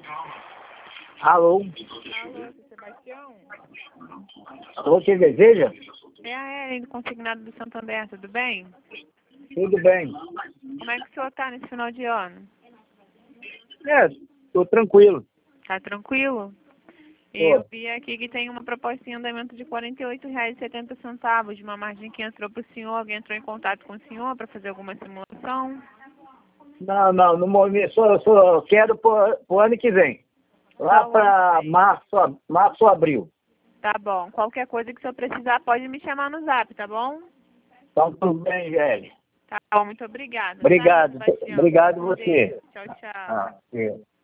Alô? Alô, Sebastião? Alô, que deseja? É a Ellen do Consignado do Santander, tudo bem? Tudo bem. Como é que o senhor tá nesse final de ano? Tô tranquilo. Tá tranquilo? Tô. Eu vi aqui que tem uma proposta em andamento de R$ 48,70 de uma margem que entrou pro senhor. Alguém entrou em contato com o senhor para fazer alguma simulação? Não, no momento, só quero pro ano que vem. Lá Qual para ano que vem? março, abril. Tá bom. Qualquer coisa que o senhor precisar, pode me chamar no zap, tá bom? Então, tudo bem, velho. Tá bom, muito obrigada. Obrigado. Tá, Sebastião? Obrigado Com você. Deus. Tchau, tchau. Ah, sim.